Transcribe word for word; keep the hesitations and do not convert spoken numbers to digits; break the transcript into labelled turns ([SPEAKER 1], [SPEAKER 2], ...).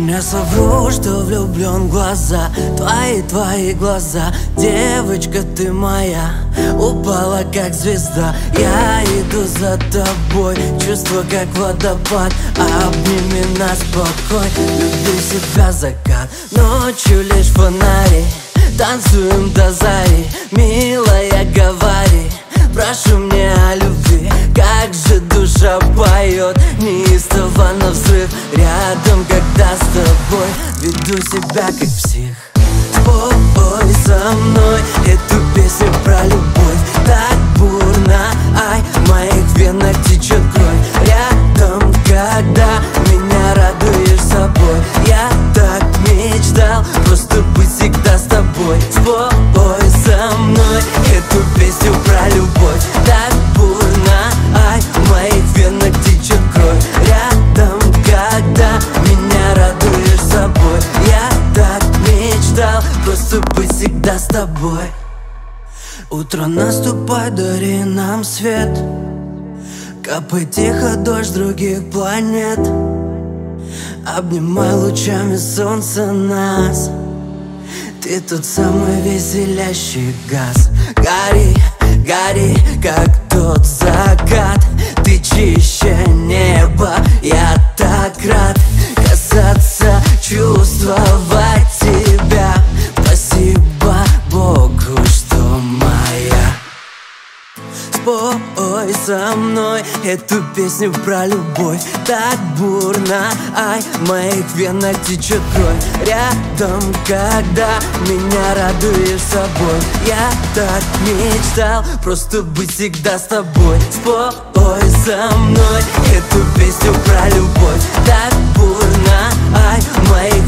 [SPEAKER 1] Не совру, что влюблен в глаза, твои, твои глаза. Девочка, ты моя, упала как звезда. Я иду за тобой, чувство как водопад. Обними нас покой, люблю себя закат. Ночью лишь фонари, танцуем до зари. Милая, говори, прошу мне о любви. Как же душа поет, неистово на взрыв. Рядом, когда с тобой, веду себя как псих. Спой со мной эту песню про любовь. Так бурно, ай, в моих венах течет кровь. Рядом, когда меня радуешь собой. Я так мечтал просто быть всегда с тобой. Спой со мной эту песню про любовь. Так бурно, ай, в моих венах течет кровь. Рядом, когда меня радуешь собой. Я так мечтал просто быть всегда с тобой. Утро наступает, дари нам свет. Капает тихо дождь других планет. Обнимай лучами солнца нас. Ты тот самый веселящий газ. Гори, гори, как тот закат. Ты чище неба, я так рад касаться, чувствовать тебя. Спасибо Богу, что моя. Спой со мной эту песню про любовь. Так бурно, ай, в моих венах течет кровь. Рядом, когда меня радуешь собой. Я так мечтал просто быть всегда с тобой. Спой со мной эту песню про любовь. Так бурно, ай, в моих